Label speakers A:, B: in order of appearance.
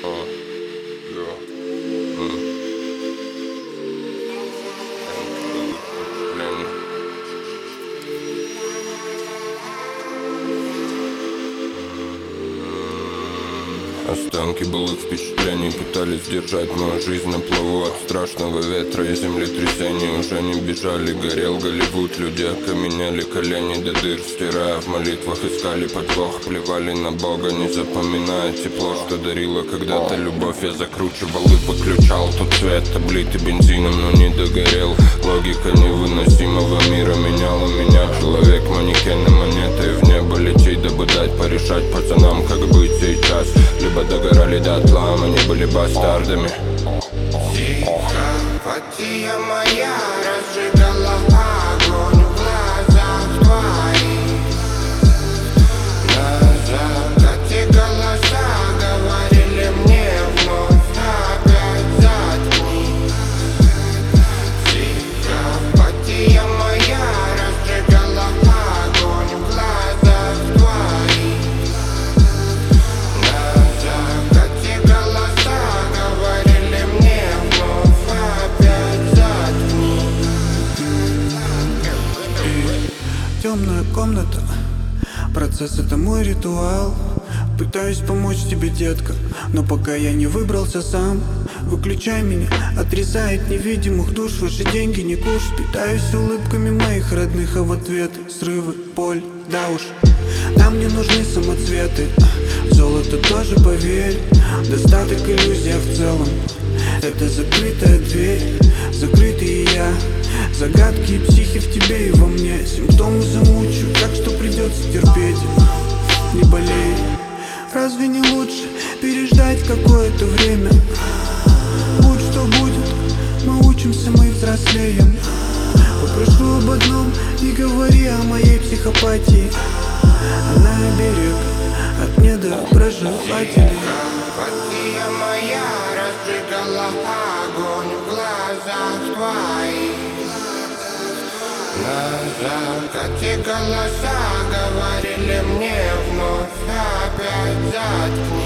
A: Останки былых впечатлений пытались держать мою жизнь на плаву от страшного ветра и землетрясений. Уже не бежали, горел Голливуд. Люди окаменели, колени до дыр стирая, в молитвах искали подвох, плевали на Бога, не запоминая тепло, что дарила когда-то любовь. Я закручивал и выключал тот цвет, облитый бензином, но не догорел. Логика невыносимого мира меняла меня. Человек, манекены, монеты в небо лететь, дабы дать порешать пацанам, как быть сейчас. Либо догорали дотла, мы не были бастардами.
B: Психопатия моя разжигала огонь в глазах твоих. На закате голоса говорили мне вновь: опять заткни. Психопатия моя разжигала огонь в глазах твоих.
C: Темная комната, процесс — это мой ритуал. Пытаюсь помочь тебе, детка, но пока я не выбрался сам. Выключай меня, отрезает невидимых душ. Ваши деньги не куш. Питаюсь улыбками моих родных, а в ответ срывы, боль, да уж. Нам не нужны самоцветы, золото тоже, поверь. Достаток, иллюзия в целом. Это закрытая дверь, закрытый я. Загадки и психи в тебе и во мне. Симптомы замучу, так что придется терпеть. Не болей. Разве не лучше переждать какое-то время? Будь что будет, мы учимся, мы взрослеем. Попрошу об одном: не говори о моей психопатии. Она берег от недоброжелателей.
B: Психопатия моя разжигала огонь в глазах твоих. На закате голоса говорили мне вновь: опять заткни.